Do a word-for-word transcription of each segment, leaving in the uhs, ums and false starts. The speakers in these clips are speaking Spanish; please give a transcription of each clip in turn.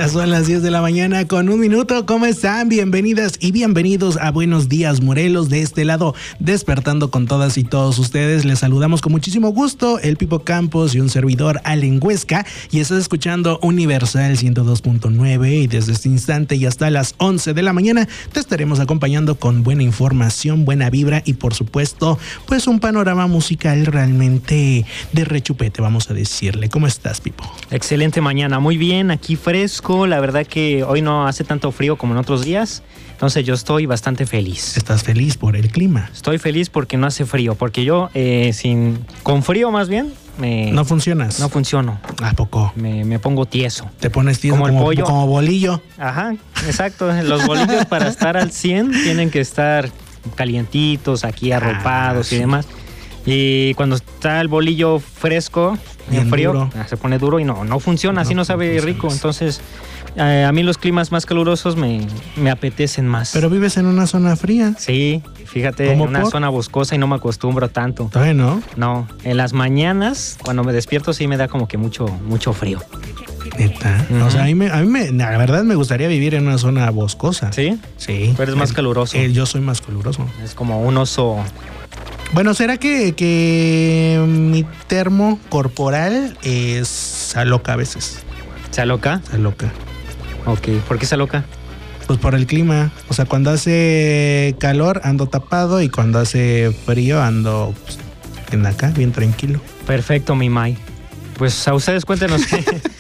Ya son las diez de la mañana con un minuto. ¿Cómo están? Bienvenidas y bienvenidos a Buenos Días, Morelos. De este lado, despertando con todas y todos ustedes. Les saludamos con muchísimo gusto, el Pipo Campos y un servidor, Allen Huesca. Y estás escuchando Universal ciento dos punto nueve. Y desde este instante y hasta las once de la mañana te estaremos acompañando con buena información, buena vibra y por supuesto, pues un panorama musical realmente de rechupete, vamos a decirle. ¿Cómo estás, Pipo? Excelente mañana, muy bien, aquí fresco. La verdad que hoy no hace tanto frío como en otros días, entonces yo estoy bastante feliz. ¿Estás feliz por el clima? Estoy feliz porque no hace frío, porque yo eh, sin con frío más bien me, no funcionas. No funciono. ¿A poco? Me, me pongo tieso. Te pones tieso como, como el pollo. Como bolillo. Ajá, exacto. Los bolillos para estar al cien tienen que estar calientitos, aquí arropados ah, sí. y demás. Y cuando está el bolillo fresco, en frío, duro. se pone duro y no, no funciona, no, así no sabe no rico. Entonces, eh, a mí los climas más calurosos me, me apetecen más. Pero vives en una zona fría. Sí, fíjate, en una por? zona boscosa y no me acostumbro tanto. ¿Todavía no? No, en las mañanas, cuando me despierto, sí me da como que mucho, mucho frío. ¿Neta? Uh-huh. O sea, a mí, me, a mí me, la verdad me gustaría vivir en una zona boscosa. ¿Sí? Sí. Pero eres más el, caluroso. El, yo soy más caluroso. Es como un oso. Bueno, ¿será que, que mi termo corporal es, se aloca a veces? ¿Se aloca? Se aloca. Ok, ¿por qué se aloca? Pues por el clima. O sea, cuando hace calor ando tapado y cuando hace frío ando pues, en acá, bien tranquilo. Perfecto, mi May. Pues a ustedes cuéntenos qué,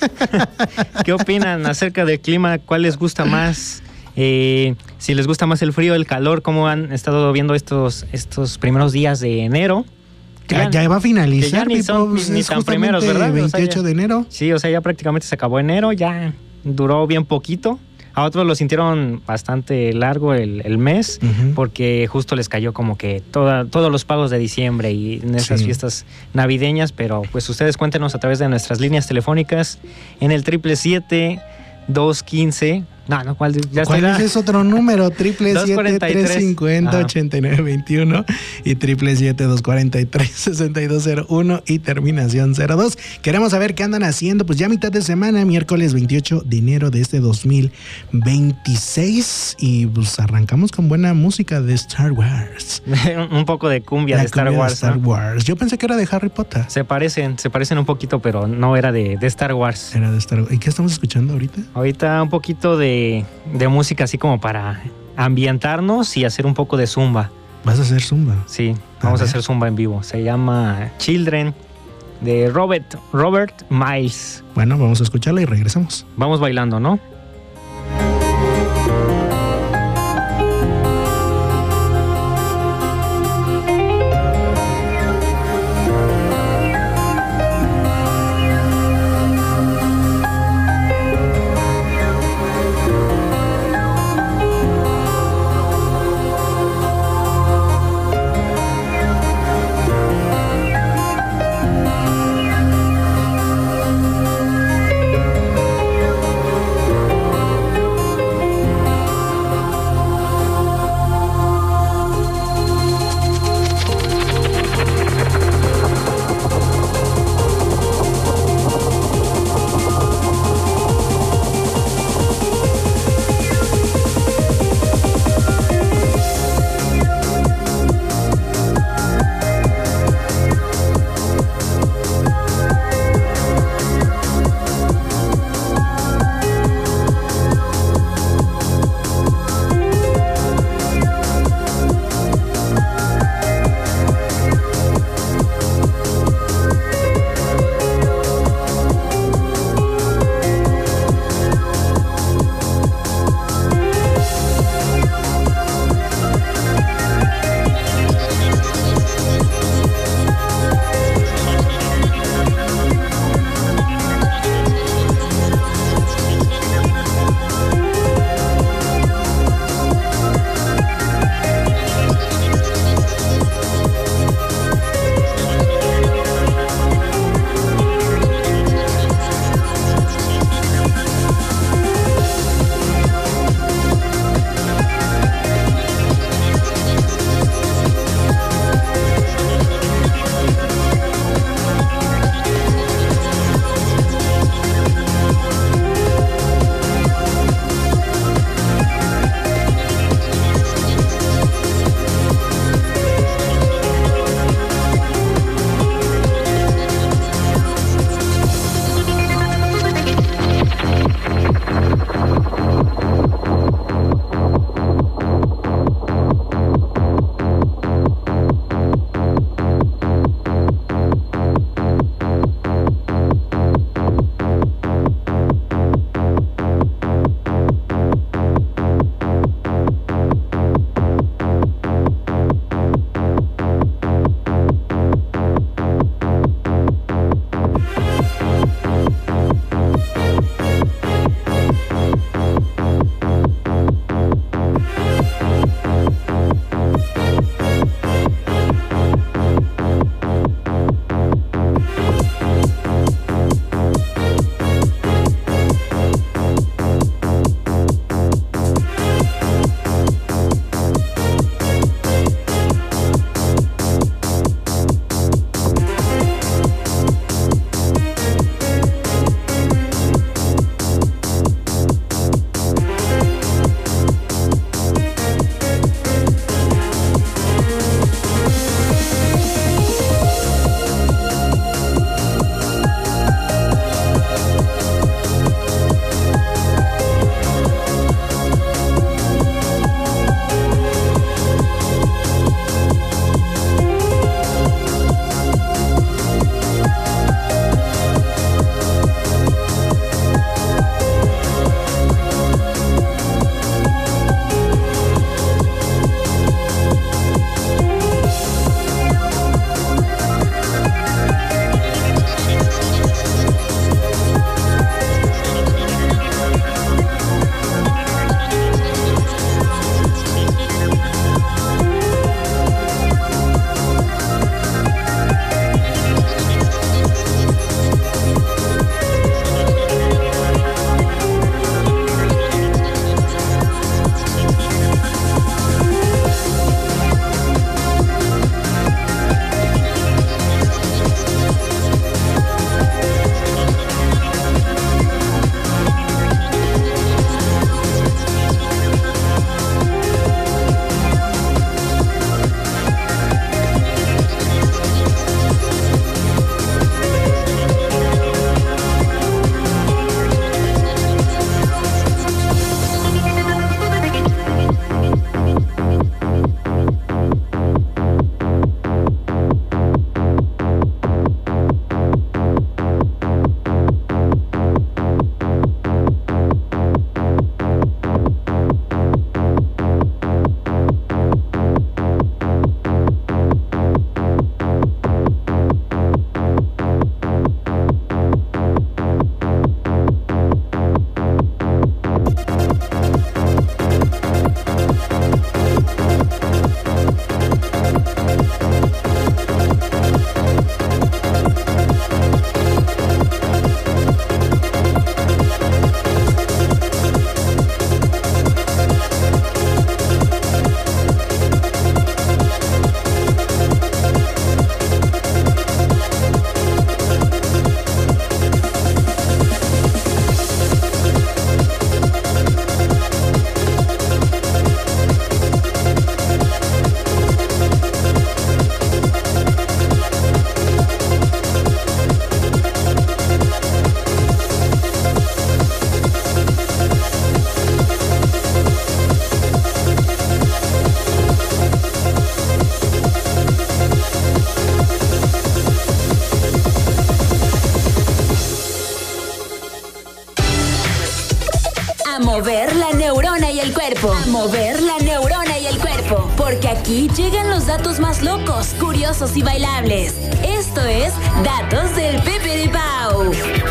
qué opinan acerca del clima, cuál les gusta más. Eh, si les gusta más el frío, el calor, cómo han estado viendo estos, estos primeros días de enero. Ya, ya va a finalizar, ya ni, son, pues, ni tan primeros, ¿verdad? veintiocho o sea, ya, de enero. Sí, o sea, ya prácticamente se acabó enero, ya duró bien poquito. A otros lo sintieron bastante largo el, el mes, uh-huh. porque justo les cayó como que toda, todos los pagos de diciembre y en esas sí. fiestas navideñas, pero pues ustedes cuéntenos a través de nuestras líneas telefónicas en el triple siete, dos quince. No, no, ¿cuál? Ya ¿Cuál es ese otro número? Triple siete, tres cincuenta, ochenta y nueve veintiuno y triple siete, dos cuarenta y tres, sesenta y dos cero uno y terminación cero dos. Queremos saber qué andan haciendo, pues ya mitad de semana, miércoles veintiocho de enero de este dos mil veintiséis y pues arrancamos con buena música de Star Wars. Un poco de cumbia La de Star cumbia Wars. De Star ¿no? Wars. Yo pensé que era de Harry Potter. Se parecen, se parecen un poquito, pero no era de, de Star Wars. Era de Star Wars. ¿Y qué estamos escuchando ahorita? Ahorita un poquito de De, de música así como para ambientarnos y hacer un poco de zumba. ¿Vas a hacer zumba? Sí, vamos a, a hacer zumba en vivo. Se llama Children de Robert, Robert Miles. Bueno, vamos a escucharla y regresamos. Vamos bailando, ¿no? porque aquí llegan los datos más locos, curiosos y bailables. Esto es Datos del Pipiripao.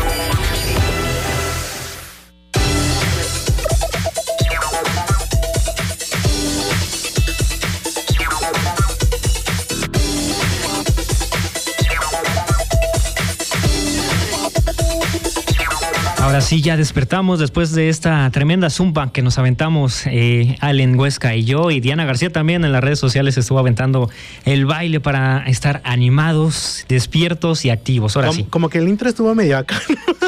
Ahora sí, ya despertamos después de esta tremenda zumba que nos aventamos eh, Allen Huesca y yo, y Diana García también en las redes sociales estuvo aventando el baile para estar animados, despiertos y activos. Ahora como, sí. Como que el intro estuvo medio acá.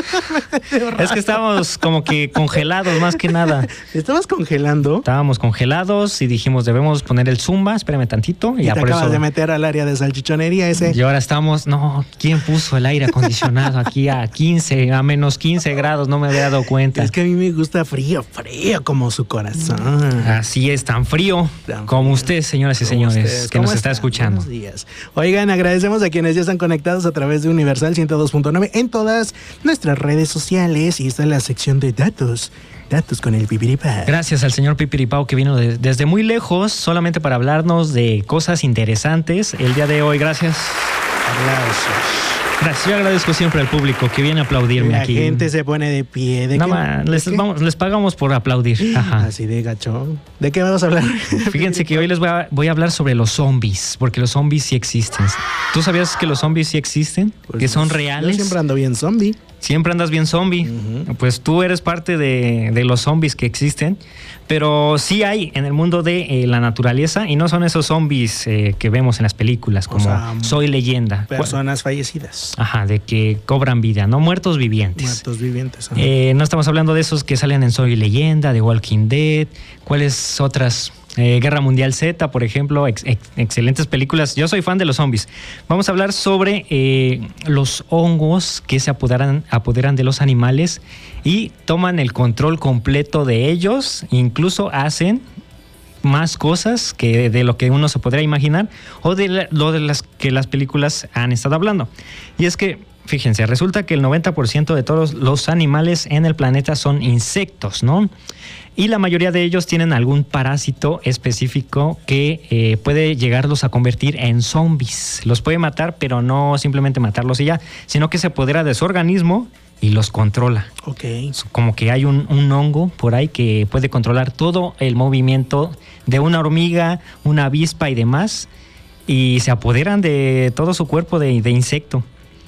Es que estábamos como que congelados más que nada. ¿Estabas congelando? Estábamos congelados y dijimos, debemos poner el zumba, espérame tantito. Y, y ya te por acabas eso... de meter al área de salchichonería ese. Y ahora estamos, no, ¿quién puso el aire acondicionado aquí a quince, a menos quince grados? No me había dado cuenta. Es que a mí me gusta frío, frío como su corazón. Así es, tan frío tan como frío. usted, señoras y señores, ustedes. que nos ¿Cómo está están? escuchando. Buenos días. Oigan, agradecemos a quienes ya están conectados a través de Universal ciento dos punto nueve en todas nuestras redes sociales, y está en la sección de datos. Datos con el Pipiripao. Gracias al señor Pipiripao que vino de, desde muy lejos solamente para hablarnos de cosas interesantes el día de hoy. Gracias. Aplausos. Gracias, yo agradezco siempre al público que viene a aplaudirme La aquí. La gente se pone de pie. ¿De Nada qué? más, ¿De les, qué? vamos, les pagamos por aplaudir. Ajá. Así de gacho. ¿De qué vamos a hablar? Fíjense que hoy les voy a, voy a hablar sobre los zombies, porque los zombies sí existen. ¿Tú sabías que los zombies sí existen? Pues que son yo reales. siempre ando bien zombie. Siempre andas bien zombie. Uh-huh. Pues tú eres parte de, de los zombies que existen, pero sí hay en el mundo de eh, la naturaleza, y no son esos zombies eh, que vemos en las películas, como o sea, Soy Leyenda. Personas fallecidas. Ajá, de que cobran vida, no muertos vivientes. Muertos vivientes. Eh, no estamos hablando de esos que salen en Soy Leyenda, de Walking Dead. ¿Cuáles otras? Eh, Guerra Mundial Z, por ejemplo, ex, ex, excelentes películas. Yo soy fan de los zombies. Vamos a hablar sobre eh, los hongos que se apoderan, apoderan de los animales y toman el control completo de ellos, incluso hacen más cosas que de lo que uno se podría imaginar, o de la, lo de las que las películas han estado hablando. Y es que, fíjense, resulta que el noventa por ciento de todos los animales en el planeta son insectos, ¿no? Y la mayoría de ellos tienen algún parásito específico que eh, puede llegarlos a convertir en zombies. Los puede matar, pero no simplemente matarlos y ya, sino que se apodera de su organismo y los controla. Ok. Como que hay un, un hongo por ahí que puede controlar todo el movimiento de una hormiga, una avispa y demás, y se apoderan de todo su cuerpo de, de insecto.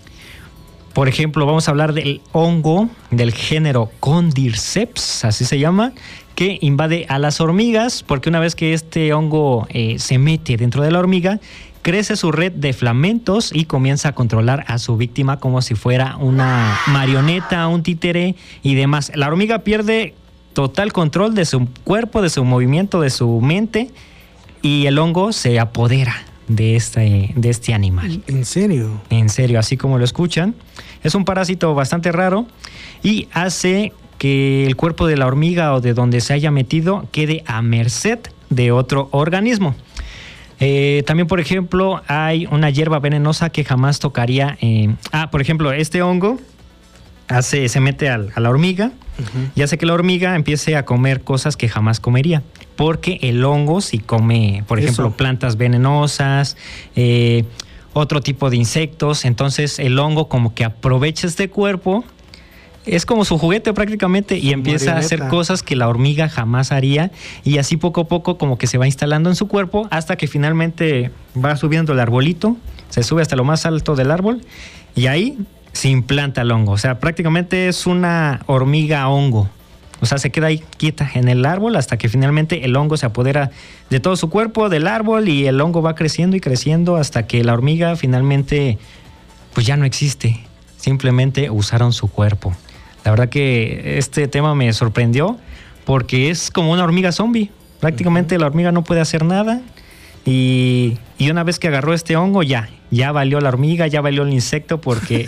Por ejemplo, vamos a hablar del hongo del género Cordyceps, así se llama, que invade a las hormigas, porque una vez que este hongo eh, se mete dentro de la hormiga, crece su red de filamentos y comienza a controlar a su víctima como si fuera una marioneta, un títere y demás. La hormiga pierde total control de su cuerpo, de su movimiento, de su mente, y el hongo se apodera de este, de este animal. ¿En serio? En serio, así como lo escuchan. Es un parásito bastante raro y hace que el cuerpo de la hormiga o de donde se haya metido quede a merced de otro organismo. Eh, también, por ejemplo, hay una hierba venenosa que jamás tocaría. Eh, ah, por ejemplo, este hongo hace, se mete a, a la hormiga uh-huh. y hace que la hormiga empiece a comer cosas que jamás comería. Porque el hongo sí come, por ejemplo, Eso. plantas venenosas, eh, otro tipo de insectos. Entonces el hongo como que aprovecha este cuerpo, es como su juguete prácticamente, y empieza marioneta. a hacer cosas que la hormiga jamás haría, y así poco a poco como que se va instalando en su cuerpo hasta que finalmente va subiendo el arbolito, se sube hasta lo más alto del árbol y ahí se implanta el hongo. O sea, prácticamente es una hormiga hongo. O sea, se queda ahí quieta en el árbol hasta que finalmente el hongo se apodera de todo su cuerpo, del árbol, y el hongo va creciendo y creciendo hasta que la hormiga finalmente pues ya no existe. Simplemente usaron su cuerpo. La verdad que este tema me sorprendió porque es como una hormiga zombie. Prácticamente uh-huh. la hormiga no puede hacer nada y, y una vez que agarró este hongo ya, ya valió la hormiga, ya valió el insecto, porque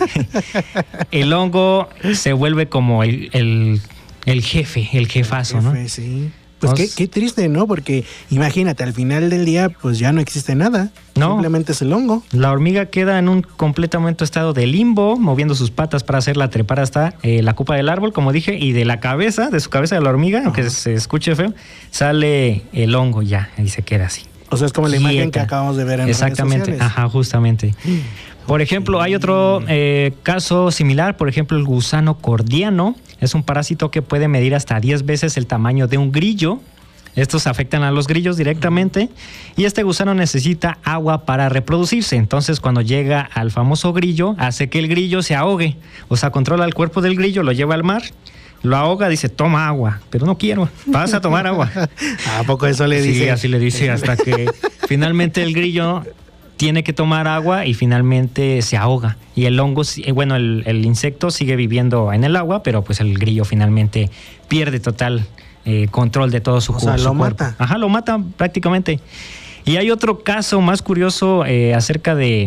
el hongo se vuelve como el... el El jefe, el jefazo, el jefe, ¿no? Sí. Pues qué, qué triste, ¿no? Porque imagínate, al final del día, pues ya no existe nada. No. Simplemente es el hongo. La hormiga queda en un completamente estado de limbo, moviendo sus patas para hacerla trepar hasta eh, la copa del árbol, como dije, y de la cabeza, de su cabeza de la hormiga, Ajá. aunque se escuche feo, sale el hongo ya, y se queda así. O sea, es como la quieta. imagen que acabamos de ver en Exactamente, redes sociales. ajá, justamente. Por ejemplo, hay otro eh, caso similar, por ejemplo, el gusano cordiano. Es un parásito que puede medir hasta diez veces el tamaño de un grillo. Estos afectan a los grillos directamente y este gusano necesita agua para reproducirse. Entonces, cuando llega al famoso grillo, hace que el grillo se ahogue. O sea, controla el cuerpo del grillo, lo lleva al mar, lo ahoga, dice, toma agua. Pero no quiero, vas a tomar agua. ¿A poco eso le dice? Sí, así le dice, hasta que finalmente el grillo tiene que tomar agua y finalmente se ahoga. Y el hongo, bueno, el, el insecto sigue viviendo en el agua, pero pues el grillo finalmente pierde total Eh, control de todo su, o sea, su lo cuerpo. mata. Ajá, lo mata prácticamente. Y hay otro caso más curioso eh, acerca de,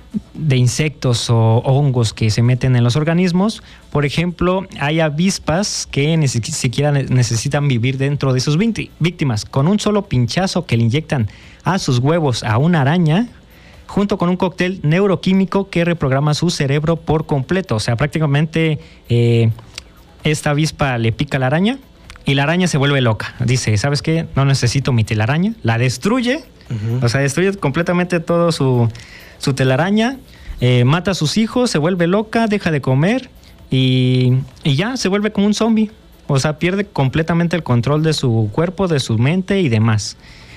de insectos o hongos que se meten en los organismos. Por ejemplo, hay avispas que ni siquiera necesitan vivir dentro de sus víctimas. Con un solo pinchazo que le inyectan a sus huevos a una araña, junto con un cóctel neuroquímico que reprograma su cerebro por completo. O sea, prácticamente eh, esta avispa le pica a la araña y la araña se vuelve loca. Dice, ¿sabes qué? No necesito mi telaraña. La destruye, uh-huh. o sea, destruye completamente todo su, su telaraña, eh, mata a sus hijos, se vuelve loca, deja de comer y, y ya se vuelve como un zombie. O sea, pierde completamente el control de su cuerpo, de su mente y demás.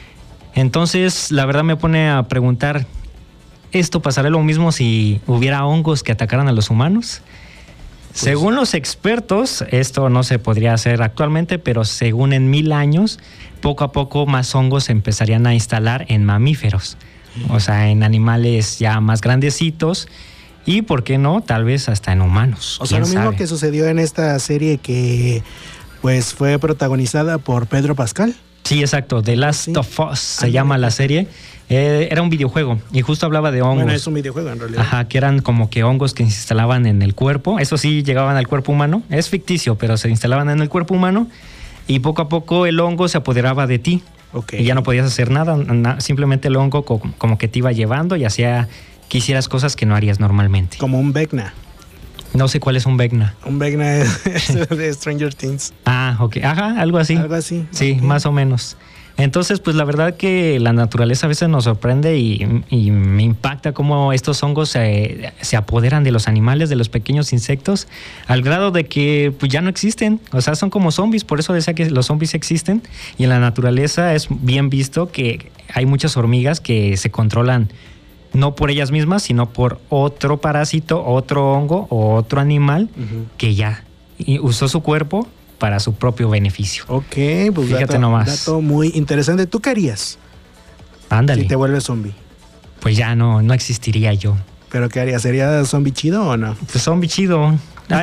Entonces, la verdad me pone a preguntar, ¿esto pasaría lo mismo si hubiera hongos que atacaran a los humanos? Pues, según los expertos, esto no se podría hacer actualmente, pero según en mil años, poco a poco más hongos se empezarían a instalar en mamíferos, o sea, en animales ya más grandecitos y, ¿por qué no?, tal vez hasta en humanos. O sea, lo mismo sabe? Que sucedió en esta serie que pues fue protagonizada por Pedro Pascal. Sí, exacto, The Last sí. of Us se ah, llama la serie. Eh, era un videojuego y justo hablaba de hongos. Bueno, es un videojuego en realidad. Ajá, que eran como que hongos que se instalaban en el cuerpo. Eso sí, llegaban al cuerpo humano. Es ficticio, pero se instalaban en el cuerpo humano y poco a poco el hongo se apoderaba de ti. Okay. Y ya no podías hacer nada, na, simplemente el hongo co- como que te iba llevando y hacía que hicieras cosas que no harías normalmente. Como un Vecna. No sé cuál es un Vecna. Un Vecna es de Stranger Things. Ah, ok. Ajá, algo así. Algo así. Sí, okay. más o menos. Entonces, pues la verdad que la naturaleza a veces nos sorprende y, y me impacta cómo estos hongos se, se apoderan de los animales, de los pequeños insectos, al grado de que pues, ya no existen. O sea, son como zombies, por eso decía que los zombies existen. Y en la naturaleza es bien visto que hay muchas hormigas que se controlan no por ellas mismas, sino por otro parásito, otro hongo o otro animal uh-huh. que ya usó su cuerpo para su propio beneficio. Ok, pues fíjate dato, nomás. dato muy interesante. ¿Tú qué harías? Ándale. Si te vuelves zombie. Pues ya no, no existiría yo. ¿Pero qué harías? ¿Sería zombie chido o no? Pues zombie chido.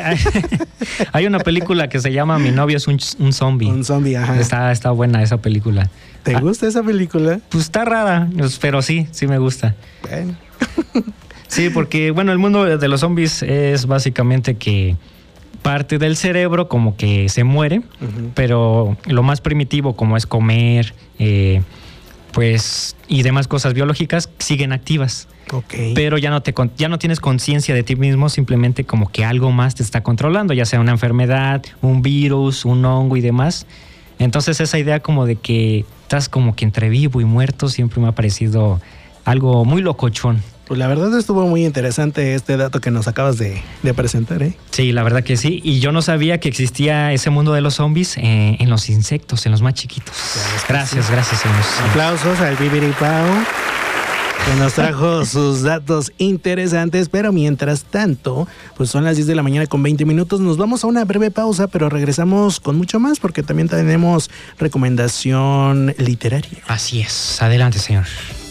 Hay una película que se llama Mi novio es un, un zombie. Un zombie, ajá. Está, está buena esa película. ¿Te ah, gusta esa película? Pues está rara, pero sí, sí me gusta. Bueno. Sí, porque bueno, el mundo de los zombies es básicamente que parte del cerebro como que se muere, uh-huh. pero lo más primitivo como es comer, eh, pues y demás cosas biológicas siguen activas. Okay. Pero ya no te ya no tienes conciencia de ti mismo, simplemente como que algo más te está controlando, ya sea una enfermedad, un virus, un hongo y demás. Entonces esa idea como de que estás como que entre vivo y muerto siempre me ha parecido algo muy locochón. Pues la verdad estuvo muy interesante este dato que nos acabas de, de presentar, ¿eh? Sí, la verdad que sí. Y yo no sabía que existía ese mundo de los zombies eh, en los insectos, en los más chiquitos. Gracias, sí. gracias. Señores. Aplausos al Bibiri Pau, que nos trajo sus datos interesantes. Pero mientras tanto, pues son las diez de la mañana con veinte minutos. Nos vamos a una breve pausa, pero regresamos con mucho más porque también tenemos recomendación literaria. Así es. Adelante, señor.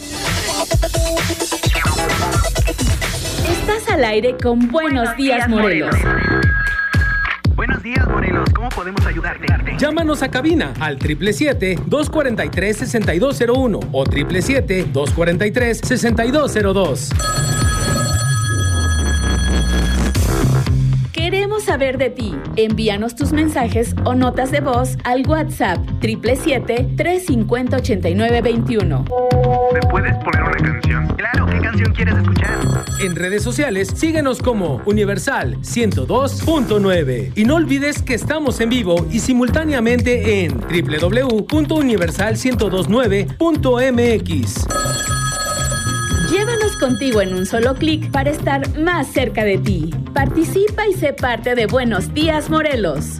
Estás al aire con Buenos Días, Morelos. Buenos días, Morelos. ¿Cómo podemos ayudarte? Llámanos a cabina al siete siete siete, dos cuatro tres, seis dos cero uno o siete siete siete, dos cuatro tres, seis dos cero dos. Queremos saber de ti. Envíanos tus mensajes o notas de voz al WhatsApp siete siete siete, tres cinco cero, ocho nueve dos uno. ¿Me puedes poner una canción? Claro, ¿qué canción quieres escuchar? En redes sociales, síguenos como Universal ciento dos punto nueve. Y no olvides que estamos en vivo y simultáneamente en doble u doble u doble u punto universal ciento veintinueve punto m x. Llévanos contigo en un solo clic para estar más cerca de ti. Participa y sé parte de Buenos Días, Morelos.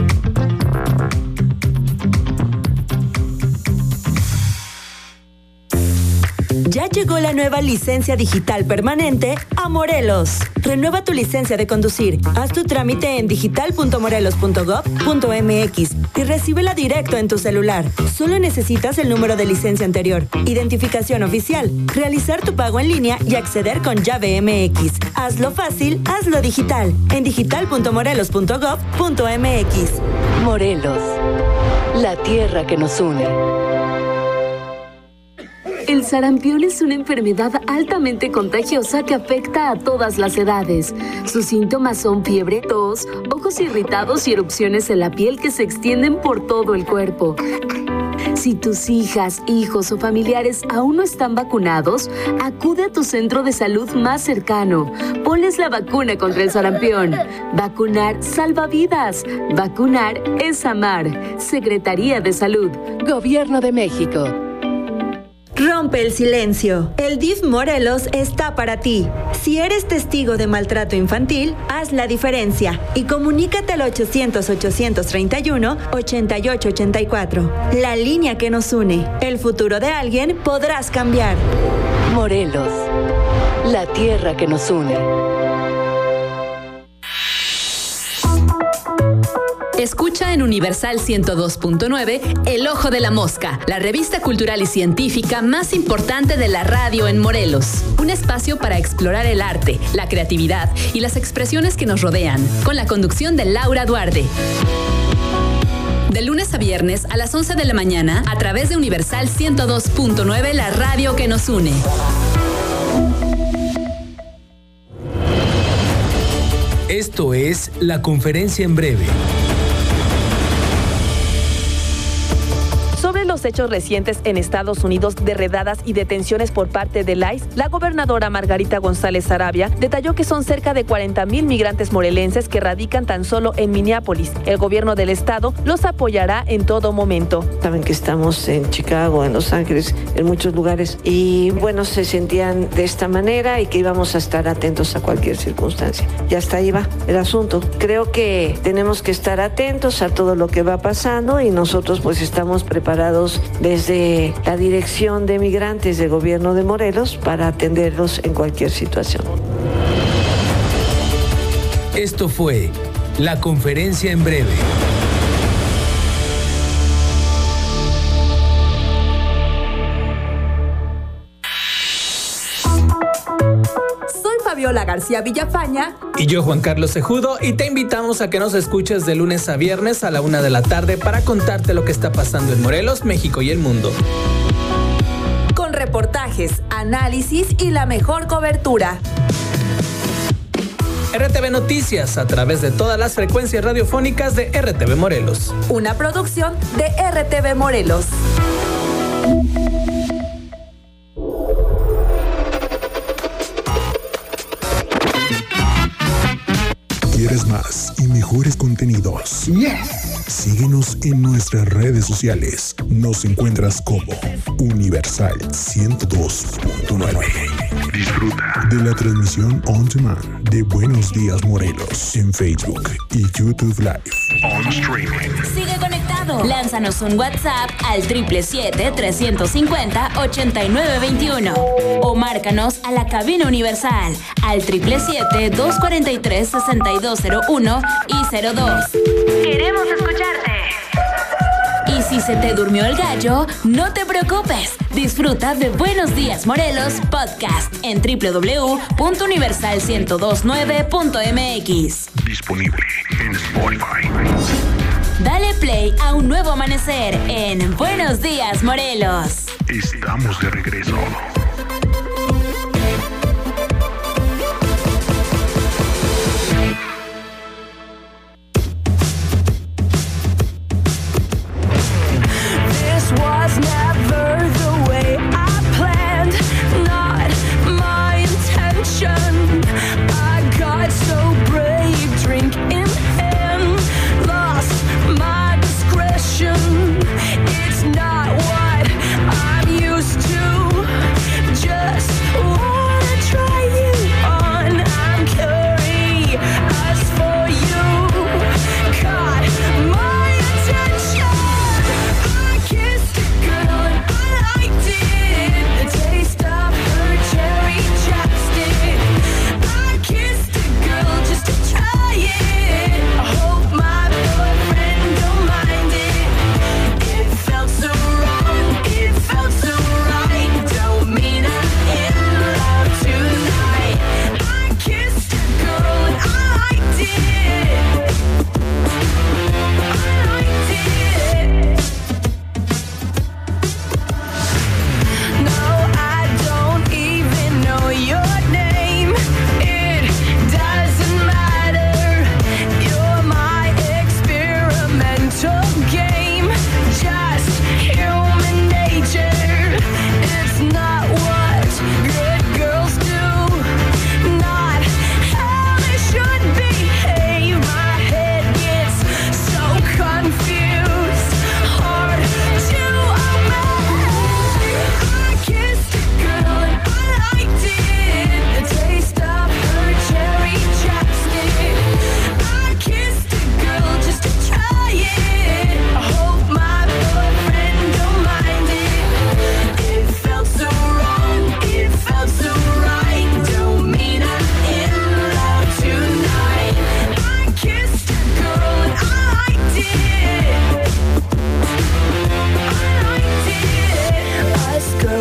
Ya llegó la nueva licencia digital permanente a Morelos. Renueva tu licencia de conducir. Haz tu trámite en digital punto morelos punto gob punto m x y recíbela directo en tu celular. Solo necesitas el número de licencia anterior, identificación oficial, realizar tu pago en línea y acceder con llave M X. Hazlo fácil, hazlo digital. En digital punto morelos punto gob punto m x. Morelos, la tierra que nos une. El sarampión es una enfermedad altamente contagiosa que afecta a todas las edades. Sus síntomas son fiebre, tos, ojos irritados y erupciones en la piel que se extienden por todo el cuerpo. Si tus hijas, hijos o familiares aún no están vacunados, acude a tu centro de salud más cercano. Ponles la vacuna contra el sarampión. Vacunar salva vidas. Vacunar es amar. Secretaría de Salud. Gobierno de México. Rompe el silencio. El D I F Morelos está para ti. Si eres testigo de maltrato infantil, haz la diferencia y comunícate al ochocientos, ochocientos treinta y uno, ochenta y ocho ochenta y cuatro. La línea que nos une. El futuro de alguien podrás cambiar. Morelos, la tierra que nos une. Escucha en Universal ciento dos punto nueve El Ojo de la Mosca, la revista cultural y científica más importante de la radio en Morelos. Un espacio para explorar el arte, la creatividad y las expresiones que nos rodean, con la conducción de Laura Duarte. De lunes a viernes a las once de la mañana a través de Universal ciento dos punto nueve, la radio que nos une. Esto es La Conferencia en Breve. Sobre los hechos recientes en Estados Unidos de redadas y detenciones por parte del I C E, la gobernadora Margarita González Sarabia detalló que son cerca de cuarenta mil migrantes morelenses que radican tan solo en Minneapolis. El gobierno del estado los apoyará en todo momento. Saben que estamos en Chicago, en Los Ángeles, en muchos lugares, y bueno, se sentían de esta manera y que íbamos a estar atentos a cualquier circunstancia. Y hasta ahí va el asunto. Creo que tenemos que estar atentos a todo lo que va pasando y nosotros pues estamos preparados desde la Dirección de Migrantes del Gobierno de Morelos para atenderlos en cualquier situación. Esto fue La Conferencia en Breve. Fabiola García Villafaña y yo, Juan Carlos Cejudo, y te invitamos a que nos escuches de lunes a viernes a la una de la tarde para contarte lo que está pasando en Morelos, México y el mundo. Con reportajes, análisis y la mejor cobertura. R T V Noticias a través de todas las frecuencias radiofónicas de R T V Morelos. Una producción de R T V Morelos. ¿Quieres más y mejores contenidos? Yes. Síguenos en nuestras redes sociales. Nos encuentras como Universal ciento dos punto nueve. Disfruta de la transmisión on demand de Buenos Días Morelos en Facebook y YouTube Live. On streaming. Sigue conectado. Lánzanos un WhatsApp al siete siete siete, tres cinco cero, ocho nueve dos uno o márcanos a la cabina Universal al siete siete siete, dos cuatro tres, seis dos cero uno y cero dos. Queremos escucharte. Y si se te durmió el gallo, no te preocupes. Disfruta de Buenos Días Morelos Podcast en doble u doble u doble u punto universal ciento veintinueve punto m x. Disponible en Spotify. Dale play a un nuevo amanecer en Buenos Días Morelos. Estamos de regreso.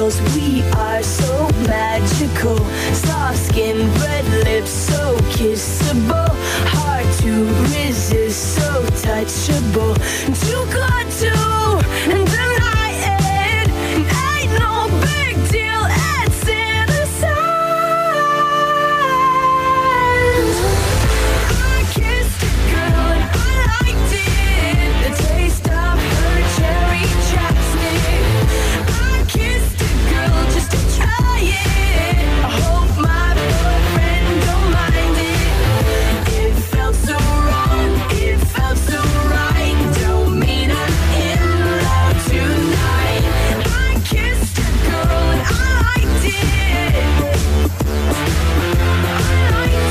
Cause we are so magical. Soft skin, red lips, so kissable. Hard to resist, so touchable. Too good to deny it. Ain't no big deal, it's innocent. I kissed a girl and I liked it. The taste of her cherry chapstick. I kissed a girl just to try it. I hope my boyfriend don't mind it. It felt so wrong, it felt so right. Don't mean I'm in love tonight. I kissed a girl and I liked it. I liked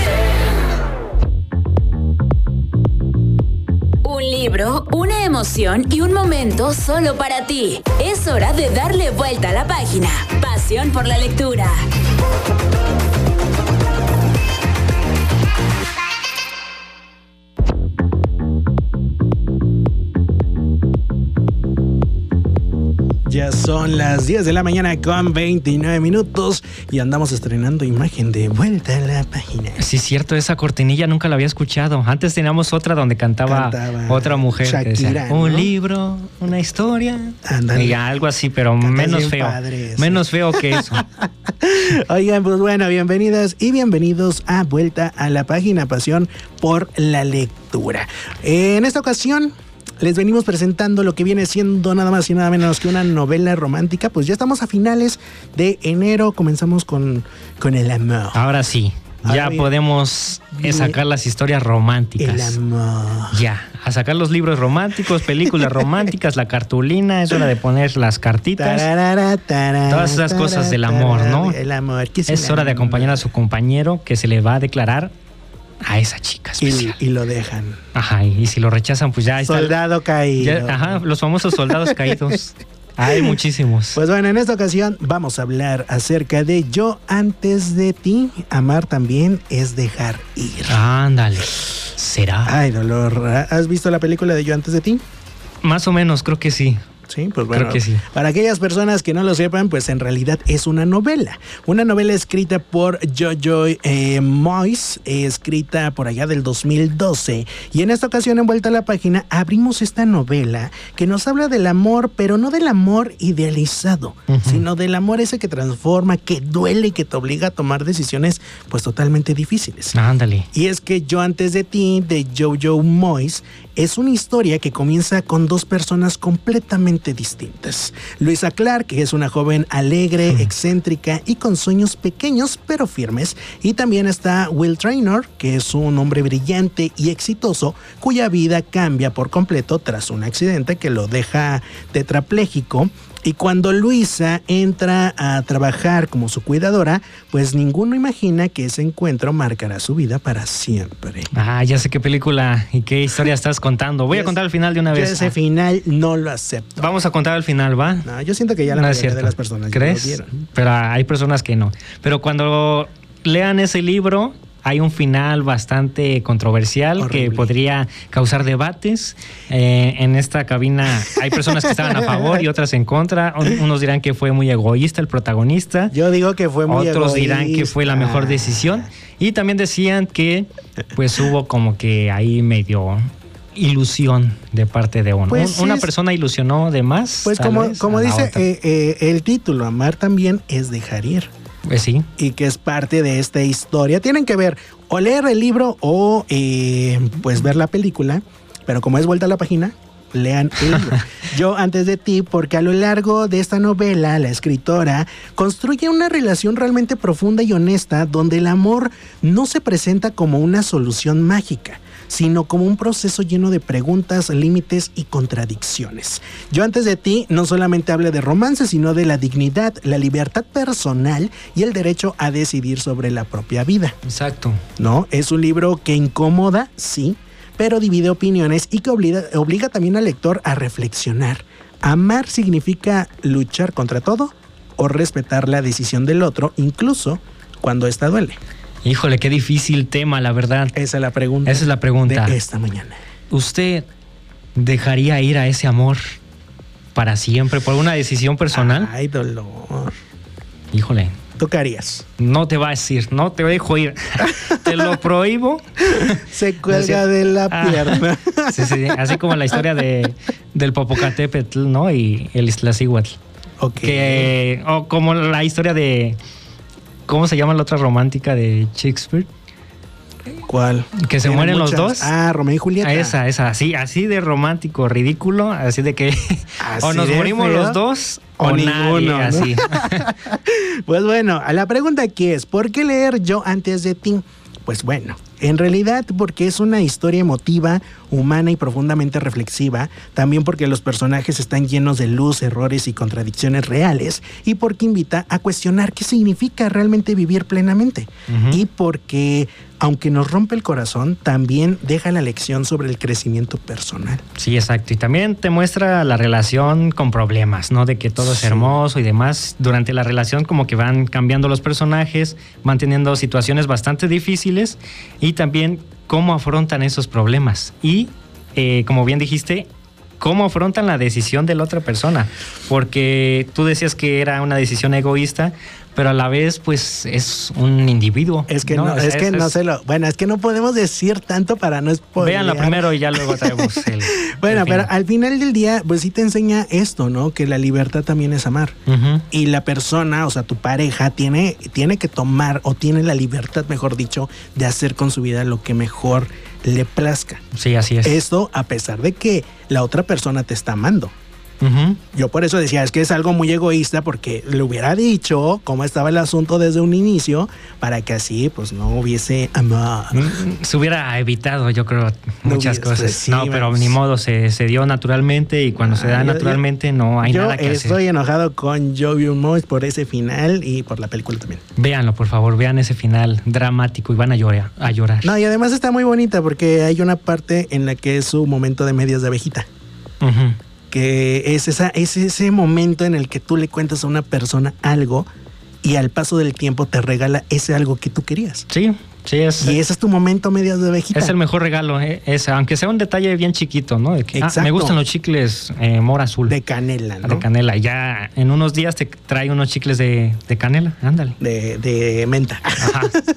it. Un libro, una emoción y un momento solo para ti. Es hora de darle vuelta a la página. Pasión por la lectura. Ya son las diez de la mañana con veintinueve minutos y andamos estrenando imagen de Vuelta a la Página. Sí, cierto, esa cortinilla nunca la había escuchado. Antes teníamos otra donde cantaba, cantaba otra mujer. Shakira, que decía, ¿no? Un libro, una historia. Andale. Y algo así, pero Cantas menos feo. Padre, menos feo que eso. Oigan, pues bueno, bienvenidas y bienvenidos a Vuelta a la Página, pasión por la lectura. En esta ocasión les venimos presentando lo que viene siendo nada más y nada menos que una novela romántica. Pues ya estamos a finales de enero, comenzamos con, con el amor. Ahora sí, Ahora ya bien, podemos bien, sacar las historias románticas. El amor. Ya, a sacar los libros románticos, películas románticas, la cartulina, es hora de poner las cartitas. Tarara, tarara, todas esas tarara, cosas del amor, ¿no? El amor. ¿Qué es es el hora amor? de acompañar a su compañero que se le va a declarar a esa chica especial. Y, y lo dejan. Ajá, y, y si lo rechazan, pues ya está. Soldado caído. Ya, ajá, los famosos soldados caídos. Hay muchísimos. Pues bueno, en esta ocasión vamos a hablar acerca de Yo antes de ti. Amar también es dejar ir. Ándale. ¿Será? Ay, dolor. ¿Has visto la película de Yo antes de ti? Más o menos, creo que sí. Sí, pues bueno, creo que sí. Para aquellas personas que no lo sepan, pues en realidad es una novela. Una novela escrita por Jojo eh, Moyes, eh, escrita por allá del dos mil doce. Y en esta ocasión, en Vuelta a la Página, abrimos esta novela que nos habla del amor, pero no del amor idealizado, uh-huh. sino del amor ese que transforma, que duele y que te obliga a tomar decisiones pues totalmente difíciles. Ándale. Y es que Yo antes de ti, de Jojo Moyes, es una historia que comienza con dos personas completamente distintas. Luisa Clark, que es una joven alegre, uh-huh. excéntrica y con sueños pequeños pero firmes. Y también está Will Traynor, que es un hombre brillante y exitoso, cuya vida cambia por completo tras un accidente que lo deja tetrapléjico. Y cuando Luisa entra a trabajar como su cuidadora, pues ninguno imagina que ese encuentro marcará su vida para siempre. Ah, ya sé qué película y qué historia estás contando. Voy yo a contar el final de una vez. Yo ese ah. final no lo acepto. Vamos a contar el final, ¿va? No, yo siento que ya la no mayoría de las personas ¿Crees? Ya lo vieron. Pero hay personas que no. Pero cuando lean ese libro, hay un final bastante controversial. Horrible. Que podría causar debates. Eh, en esta cabina hay personas que estaban a favor y otras en contra. Unos dirán que fue muy egoísta el protagonista. Yo digo que fue muy Otros egoísta. dirán que fue la mejor decisión. Y también decían que pues hubo como que ahí medio ilusión de parte de uno. Pues Una es, persona ilusionó de más. Pues como, vez, como dice eh, eh, el título, amar también es dejar ir. Pues sí. Y que es parte de esta historia. Tienen que ver o leer el libro o eh, pues ver la película, pero como es Vuelta a la Página, lean el libro. Yo antes de ti, porque a lo largo de esta novela, la escritora construye una relación realmente profunda y honesta, donde el amor no se presenta como una solución mágica, sino como un proceso lleno de preguntas, límites y contradicciones. Yo antes de ti no solamente habla de romance, sino de la dignidad, la libertad personal y el derecho a decidir sobre la propia vida. Exacto. ¿No? Es un libro que incomoda, sí, pero divide opiniones y que obliga, obliga también al lector a reflexionar. ¿Amar significa luchar contra todo o respetar la decisión del otro, incluso cuando ésta duele? Híjole, qué difícil tema, la verdad. Esa es la pregunta. Esa es la pregunta. De esta mañana. ¿Usted dejaría ir a ese amor para siempre por una decisión personal? Ay, dolor. Híjole. ¿Tú qué harías? No te va a decir, no te dejo ir. Te lo prohíbo. Se cuelga de la ah, pierna. Sí, sí, así como la historia de, del Popocatépetl, ¿no? Y el Iztaccíhuatl. Ok. Que, o como la historia de... ¿Cómo se llama la otra romántica de Shakespeare? ¿Cuál? Que se Tiene mueren muchas. los dos. Ah, Romeo y Julieta. Ah, esa, esa, así, así de romántico, ridículo, así de que Así o nos de morimos feo, los dos o, o, ninguno, nadie, ¿no? así. Pues bueno, la pregunta aquí es, ¿por qué leer Yo antes de ti? Pues bueno, en realidad porque es una historia emotiva, humana y profundamente reflexiva, también porque los personajes están llenos de luz, errores y contradicciones reales, y porque invita a cuestionar qué significa realmente vivir plenamente, uh-huh. y porque, aunque nos rompe el corazón, también deja la lección sobre el crecimiento personal. Sí, exacto, y también te muestra la relación con problemas, ¿no? De que todo sí. es hermoso y demás. Durante la relación como que van cambiando los personajes, van teniendo situaciones bastante difíciles y también cómo afrontan esos problemas y, eh, como bien dijiste, cómo afrontan la decisión de la otra persona, porque tú decías que era una decisión egoísta, pero a la vez, pues, es un individuo. Es que no, no, es, es que es, no se lo... Bueno, es que no podemos decir tanto para no spoilear. Véanla primero y ya luego traemos el... Bueno, el pero al final del día, pues sí te enseña esto, ¿no? Que la libertad también es amar. Uh-huh. Y la persona, o sea, tu pareja, tiene, tiene que tomar, o tiene la libertad, mejor dicho, de hacer con su vida lo que mejor le plazca. Sí, así es. Esto a pesar de que la otra persona te está amando. Uh-huh. Yo por eso decía, es que es algo muy egoísta, porque le hubiera dicho cómo estaba el asunto desde un inicio para que así pues no hubiese amor. Se hubiera evitado, yo creo, muchas no, cosas. Pues, sí, no, pero pues, ni modo, se, se dio naturalmente y cuando ah, se da yo, naturalmente yo, no hay nada que hacer. Yo estoy enojado con Joey Moyes por ese final y por la película también. Véanlo, por favor, vean ese final dramático y van a llorar, a llorar. No, y además está muy bonita porque hay una parte en la que es su momento de medias de abejita. Uh-huh. Que es, esa, es ese momento en el que tú le cuentas a una persona algo y al paso del tiempo te regala ese algo que tú querías. Sí, sí. Es, y ese es tu momento medias de abejita. Es el mejor regalo, ¿eh? Es, aunque sea un detalle bien chiquito, ¿no? De que, Exacto. Ah, me gustan los chicles eh, mora azul. De canela, ¿no? De canela. Ya en unos días te trae unos chicles de, de canela, ándale. De, de menta. Ajá.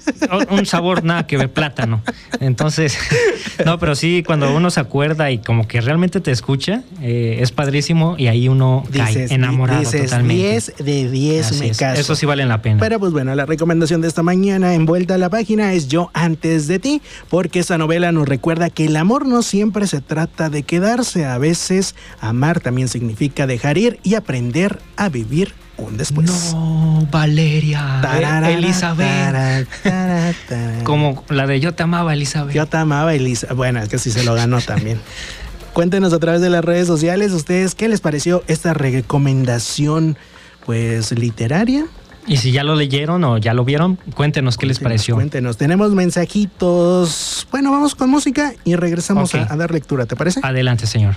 Un sabor nada que ver, plátano. Entonces, no, pero sí, cuando uno se acuerda y como que realmente te escucha, eh, es padrísimo y ahí uno dices, cae enamorado dices, totalmente. diez de diez Así me es. caso. Eso sí vale la pena. Pero pues bueno, la recomendación de esta mañana en Vuelta a la Página es Yo antes de ti, porque esa novela nos recuerda que el amor no siempre se trata de quedarse. A veces amar también significa dejar ir y aprender a vivir un después. No, Valeria, tarara, Elizabeth. Tarara, tarara, tarara. Como la de Yo te amaba, Elizabeth. Yo te amaba, Elizabeth. Bueno, es que sí se lo ganó también. Cuéntenos a través de las redes sociales, ustedes, ¿qué les pareció esta recomendación, pues, literaria? Y si ya lo leyeron o ya lo vieron, cuéntenos, cuéntenos qué les pareció. Cuéntenos, tenemos mensajitos. Bueno, vamos con música y regresamos okay. a, a dar lectura, ¿te parece? Adelante, señor.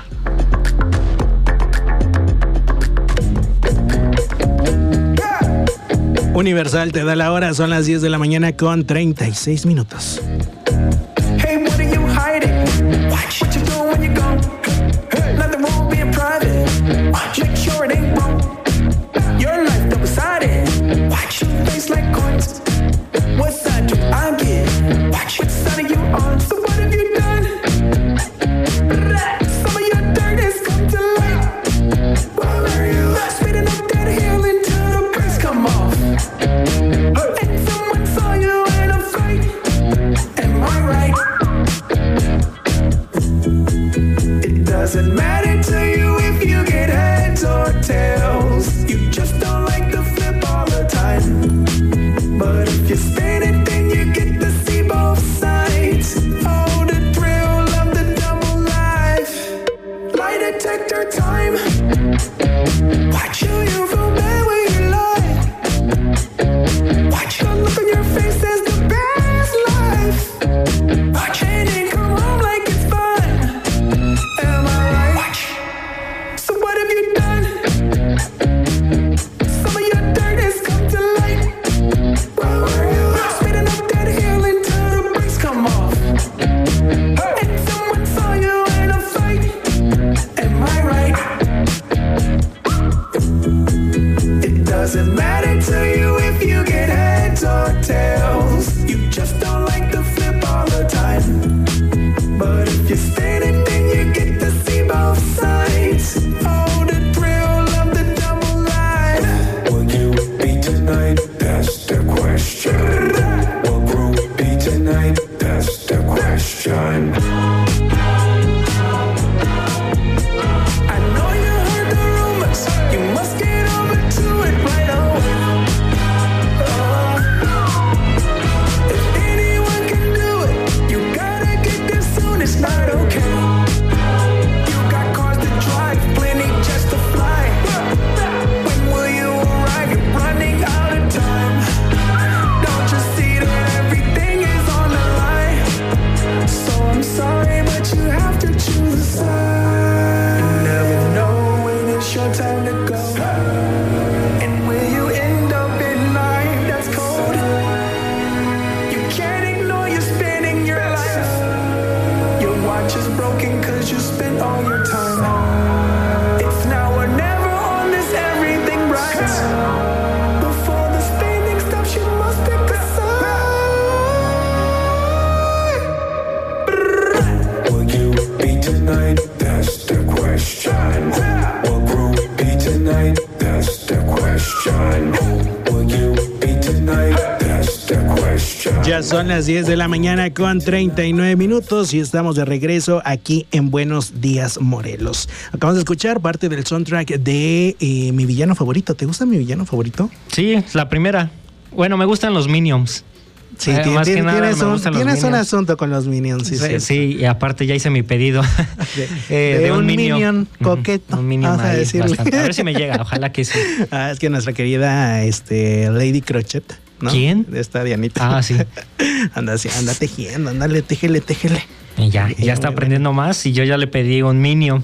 Universal te da la hora, son las diez de la mañana con treinta y seis minutos. Hey, what are you hiding? Watch what you do when you're gone. Hey, nothing wrong being private. Watch, make sure it ain't wrong. Your life double sided. Watch your face like coins. What side do I get? Watch which side are you on? So what have you done? Some of your dirt has come to light. Well, are you speeding up that hill until the brakes come off? And someone saw you in a fight. doesn't matter to you if you get heads or tails. You just don't like the flip all the time. But if you spin it, then you get to see both sides. Oh, the thrill of the double life. Will you be tonight? That's the question. Will Groove be tonight? That's the question. Ya son las diez de la mañana con treinta y nueve minutos y estamos de regreso aquí en Buenos Días Morelos. Acabamos de escuchar parte del soundtrack de eh, mi villano favorito. ¿Te gusta mi villano favorito? Sí, la primera. Bueno, me gustan los Minions. Sí, eh, más que nada, tienes, me un, gustan los tienes un Minions. asunto con los Minions. Sí, sí, sí, y aparte ya hice mi pedido de, eh, de, de un, un Minion, Minion coqueto. Un Minion Vamos a ahí, decirle. bastante. A ver si me llega, ojalá que sí. Ah, es que nuestra querida este, Lady Crochet, ¿no? ¿Quién? Esta Dianita. Ah, sí. anda, así, anda tejiendo, ándale, téjele, téjele. Y ya, ya está aprendiendo más y yo ya le pedí un Minion.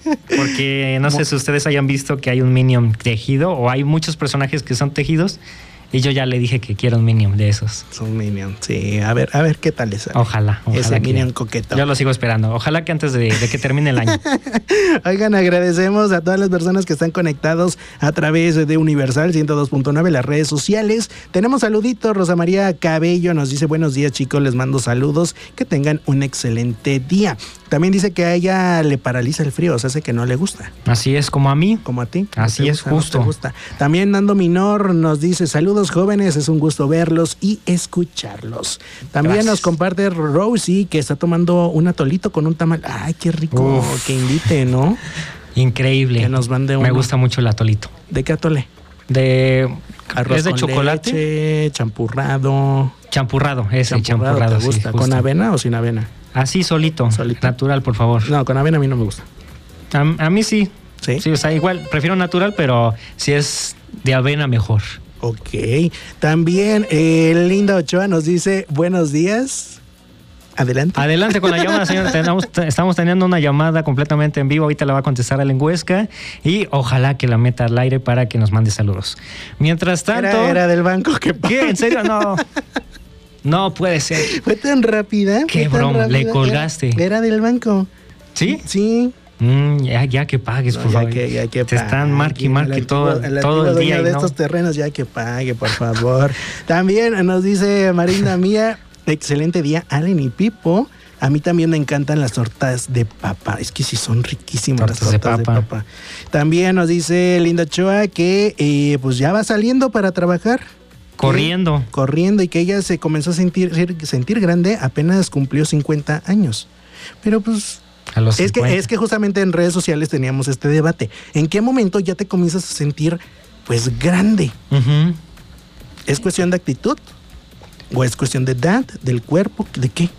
Porque no sé si ustedes hayan visto que hay un Minion tejido o hay muchos personajes que son tejidos. Y yo ya le dije que quiero un Minion de esos. Un Minion, sí. A ver, a ver qué tal es. Ojalá, ojalá. Ese que, Minion coqueto. Yo lo sigo esperando. Ojalá que antes de, de que termine el año. Oigan, agradecemos a todas las personas que están conectados a través de Universal ciento dos punto nueve, las redes sociales. Tenemos saluditos. Rosa María Cabello nos dice: buenos días, chicos, les mando saludos. Que tengan un excelente día. También dice que a ella le paraliza el frío, o sea, hace que no le gusta. Así es, como a mí. Como a ti. Así no es, gusta, justo. No te gusta. También Nando Minor nos dice: saludos, jóvenes, es un gusto verlos y escucharlos. También Gracias. Nos comparte Rosie que está tomando un atolito con un tamal. Ay, qué rico. Uf. Que invite, ¿no? Increíble. Que nos mande uno. Me gusta mucho el atolito. ¿De qué atole? De arroz es de con chocolate, leche, champurrado. Champurrado, ese champurrado. champurrado ¿te sí, gusta? justo. ¿Con avena o sin avena? Así solito, solito, natural, por favor. No, con avena a mí no me gusta. A, a mí sí. sí. Sí, o sea, igual prefiero natural, pero si es de avena mejor. Ok. También eh, Linda Ochoa nos dice: buenos días. Adelante. Adelante con la llamada, señor. Tenemos, estamos teniendo una llamada completamente en vivo. Ahorita la va a contestar Alen Huesca y ojalá que la meta al aire para que nos mande saludos. Mientras tanto... Era, era del banco. ¿Qué, ¿Qué? ¿En serio? No. No puede ser. Fue tan rápida. Qué tan broma, rápida. le colgaste. Era, era del banco. ¿Sí? Sí. Mm, ya, ya que pagues, No, por ya favor. que, ya que Te pague. están marque y marque El todo, antiguo- el todo antiguo el día. dueño y de no. estos terrenos, ya que pague, por favor. También nos dice Marina Mía: excelente día, Allen y Pipo. A mí también me encantan las tortas de papa. Es que sí son riquísimas Tortas las de tortas de papa. papa. También nos dice Linda Ochoa que eh, pues ya va saliendo para trabajar. Corriendo. Que- corriendo y que ella se comenzó a sentir, sentir grande apenas cumplió cincuenta años. Pero pues... A los Es que, cincuenta. es que justamente en redes sociales teníamos este debate. ¿En qué momento ya te comienzas a sentir pues grande? Ujú. ¿Es cuestión de actitud? ¿O es cuestión de edad? ¿Del cuerpo? ¿De qué?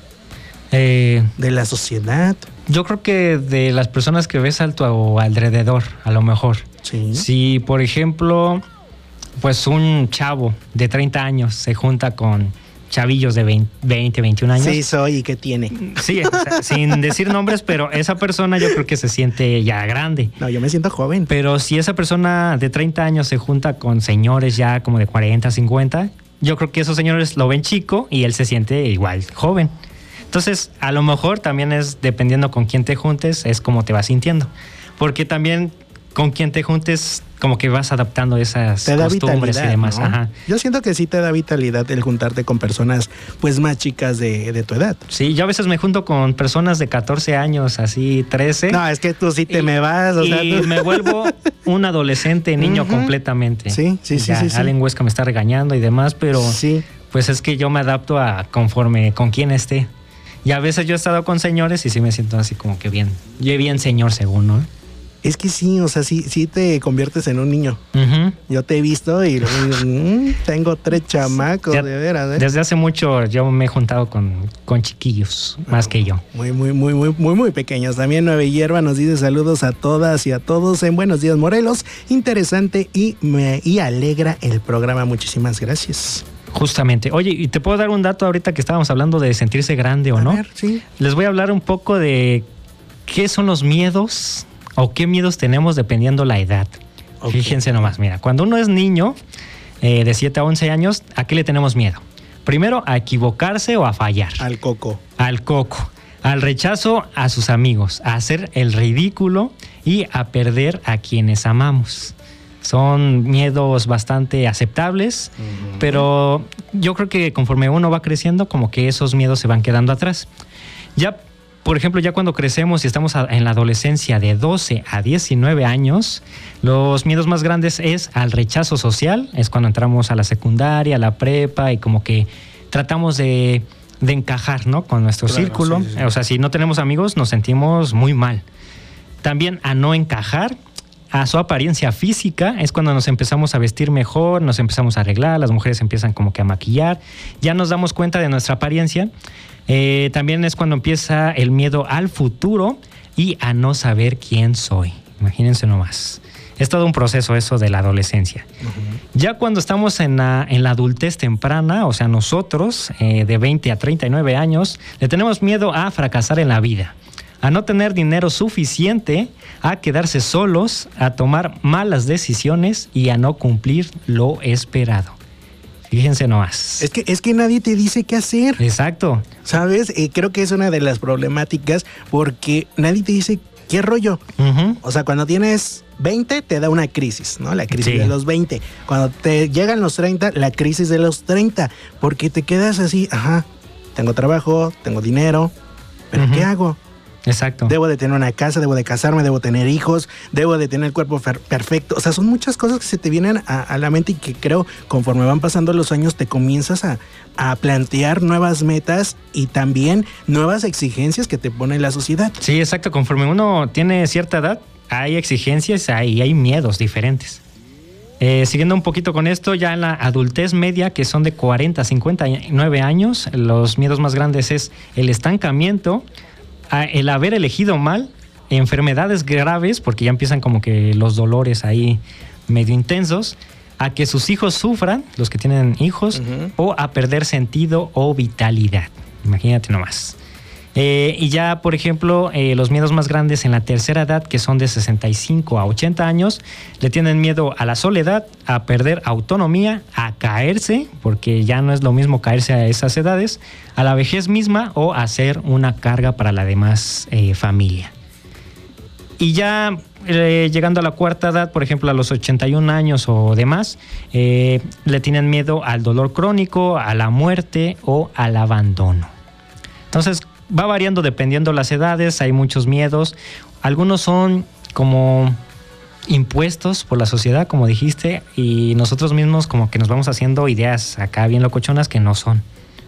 Eh, ¿De la sociedad? yo creo que de las personas que ves a tu alrededor, a lo mejor. Sí. Si, por ejemplo, pues un chavo de treinta años se junta con chavillos de veinte, veintiún años. Sí, soy. ¿Y qué tiene? Sí, o sea, sin decir nombres, pero esa persona yo creo que se siente ya grande. No, yo me siento joven. Pero si esa persona de treinta años se junta con señores ya como de cuarenta, cincuenta, yo creo que esos señores lo ven chico y él se siente igual joven. Entonces, a lo mejor también es dependiendo con quién te juntes, es como te vas sintiendo. Porque también con quien te juntes como que vas adaptando esas te da costumbres vitalidad, y demás. ¿no? Ajá. Yo siento que sí te da vitalidad el juntarte con personas pues más chicas de, de tu edad. Sí, yo a veces me junto con personas de catorce años, así trece. No, es que tú sí te y, me vas. O y sea, tú... me vuelvo un adolescente, niño uh-huh. completamente. Sí, sí, sí, sí, sí. Allen Huesca me está regañando y demás, pero sí. pues es que yo me adapto a conforme con quién esté. Y a veces yo he estado con señores y sí me siento así como que bien, yo bien señor según, ¿no? Es que sí, o sea, sí, sí te conviertes en un niño. Uh-huh. Yo te he visto y mmm, tengo tres chamacos, ya, de veras. ¿eh? Desde hace mucho yo me he juntado con, con chiquillos, más oh, que yo. Muy, muy, muy, muy, muy, muy pequeños. También Nueve Hierba nos dice saludos a todas y a todos en Buenos Días Morelos. Interesante y me y alegra el programa. Muchísimas gracias. Justamente. Oye, ¿y te puedo dar un dato ahorita que estábamos hablando de sentirse grande o a no? Ver, sí. Les voy a hablar un poco de qué son los miedos o qué miedos tenemos dependiendo la edad. Okay. Fíjense nomás, mira, cuando uno es niño eh, de siete a once años, ¿a qué le tenemos miedo? Primero, a equivocarse o a fallar. Al coco. Al coco. Al rechazo a sus amigos, a hacer el ridículo y a perder a quienes amamos. Son miedos bastante aceptables, uh-huh. pero yo creo que conforme uno va creciendo, como que esos miedos se van quedando atrás. Ya, por ejemplo, ya cuando crecemos y estamos en la adolescencia de doce a diecinueve años, los miedos más grandes es al rechazo social, es cuando entramos a la secundaria, a la prepa y como que tratamos de, de encajar, ¿no? Con nuestro claro, círculo. Sí, sí. O sea, si no tenemos amigos nos sentimos muy mal. También a no encajar, a su apariencia física, es cuando nos empezamos a vestir mejor, nos empezamos a arreglar, las mujeres empiezan como que a maquillar, ya nos damos cuenta de nuestra apariencia. Eh, también es cuando empieza el miedo al futuro y a no saber quién soy. Imagínense nomás. Es todo un proceso eso de la adolescencia. Uh-huh. Ya cuando estamos en la, en la adultez temprana, o sea, nosotros eh, de veinte a treinta y nueve años, le tenemos miedo a fracasar en la vida, a no tener dinero suficiente, a quedarse solos, a tomar malas decisiones y a no cumplir lo esperado. Fíjense nomás. Es que, es que nadie te dice qué hacer. Exacto. ¿Sabes? Eh, creo que es una de las problemáticas porque nadie te dice qué rollo. Uh-huh. O sea, cuando tienes veinte te da una crisis, ¿no? La crisis sí. de los veinte. Cuando te llegan los treinta, la crisis de los treinta. Porque te quedas así, ajá, tengo trabajo, tengo dinero, pero uh-huh. ¿qué hago? Exacto. Debo de tener una casa, debo de casarme, debo tener hijos, debo de tener el cuerpo fer- perfecto. O sea, son muchas cosas que se te vienen a, a la mente y que creo conforme van pasando los años te comienzas a, a plantear nuevas metas y también nuevas exigencias que te pone la sociedad. Sí, exacto. Conforme uno tiene cierta edad, hay exigencias y hay, hay miedos diferentes. Eh, siguiendo un poquito con esto, ya en la adultez media, que son de cuarenta a cincuenta y nueve años, los miedos más grandes es el estancamiento, el haber elegido mal, enfermedades graves, porque ya empiezan como que los dolores ahí medio intensos, a que sus hijos sufran, los que tienen hijos, uh-huh. o a perder sentido o vitalidad. Imagínate nomás. Eh, y ya, por ejemplo, eh, los miedos más grandes en la tercera edad, que son de sesenta y cinco a ochenta años, le tienen miedo a la soledad, a perder autonomía, a caerse, porque ya no es lo mismo caerse a esas edades, a la vejez misma o a ser una carga para la demás eh, familia. Y ya eh, llegando a la cuarta edad, por ejemplo, a los ochenta y un años o demás, eh, le tienen miedo al dolor crónico, a la muerte o al abandono. Entonces, va variando dependiendo las edades, hay muchos miedos. Algunos son como impuestos por la sociedad, como dijiste, y nosotros mismos como que nos vamos haciendo ideas acá bien locochonas que no son.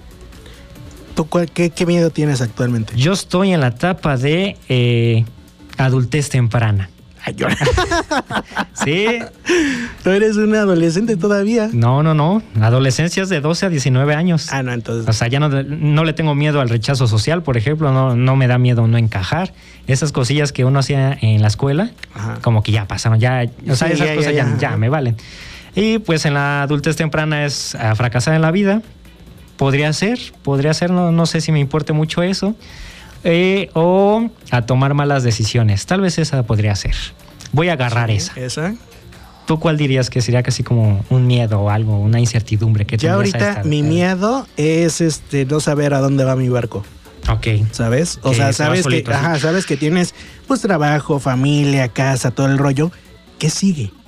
¿Tú cuál, qué, qué miedo tienes actualmente? Yo estoy en la etapa de eh, adultez temprana. Ay, yo... Sí. ¿Tú eres un adolescente todavía? No, no, no. Adolescencia es de doce a diecinueve años. Ah, no, entonces... O sea, ya no, no le tengo miedo al rechazo social, por ejemplo. No, no me da miedo no encajar. Esas cosillas que uno hacía en la escuela, ajá, como que ya pasaron. Ya, o sea, sí, esas ya, cosas ya, ya, ya, ya me valen. Y pues en la adultez temprana es a fracasar en la vida. Podría ser, podría ser. No, no sé si me importe mucho eso. Eh, o a tomar malas decisiones. Tal vez esa podría ser. Voy a agarrar sí, esa. ¿Esa? ¿Tú cuál dirías que sería casi como un miedo o algo, una incertidumbre que ya ahorita mi miedo es este no saber a dónde va mi barco? Ok. ¿Sabes? O sea, sabes que, ajá, sabes que tienes pues trabajo, familia, casa, todo el rollo. ¿Qué sigue?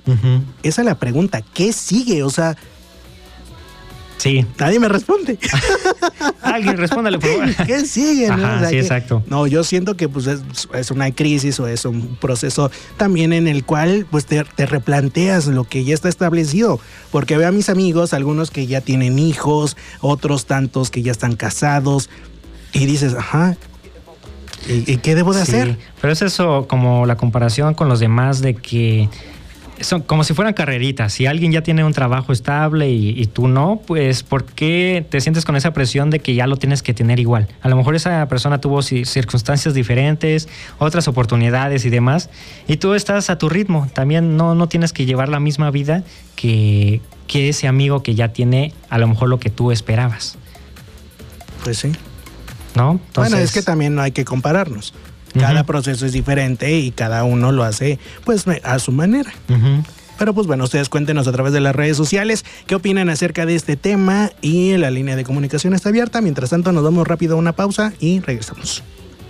Uh-huh. Esa es la pregunta, ¿qué sigue? O sea, sí. Nadie me responde. Alguien respóndale, por favor. ¿Qué sigue? ¿no? Ajá, o sea, sí, que, exacto. No, yo siento que pues es, es una crisis o es un proceso también en el cual pues te, te replanteas lo que ya está establecido. Porque veo a mis amigos, algunos que ya tienen hijos, otros tantos que ya están casados, y dices, ajá, ¿y, y qué debo de sí, hacer? Pero es eso, como la comparación con los demás de que son como si fueran carreritas. Si alguien ya tiene un trabajo estable y, y tú no, pues ¿por qué te sientes con esa presión de que ya lo tienes que tener igual? A lo mejor esa persona tuvo circunstancias diferentes, otras oportunidades y demás, y tú estás a tu ritmo. También no, no tienes que llevar la misma vida que, que ese amigo que ya tiene a lo mejor lo que tú esperabas. Pues sí. ¿No? Entonces, bueno, es que también no hay que compararnos. Cada uh-huh. proceso es diferente y cada uno lo hace pues a su manera. Uh-huh. Pero pues bueno, ustedes cuéntenos a través de las redes sociales qué opinan acerca de este tema, y la línea de comunicación está abierta. Mientras tanto, nos vamos rápido a una pausa y regresamos.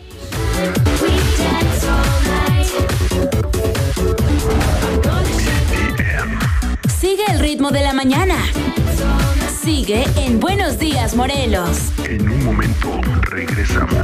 Sigue el ritmo de la mañana. Sigue en Buenos Días, Morelos. En un momento regresamos.